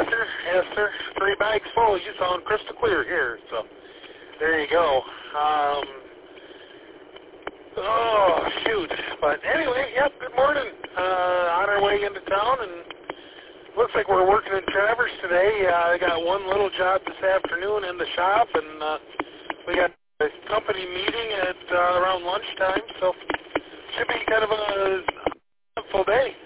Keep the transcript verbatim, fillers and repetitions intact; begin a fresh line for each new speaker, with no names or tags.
sir. Yes, sir. Three bags full. You sound crystal clear here. So there you go. Um, oh, shoot. But anyway, yep, good morning. Uh, on our way into town, and looks like we're working in Traverse today. Uh, I got one little job this afternoon in the shop, and uh, we got a company meeting at uh, around lunchtime, so should be kind of a full day.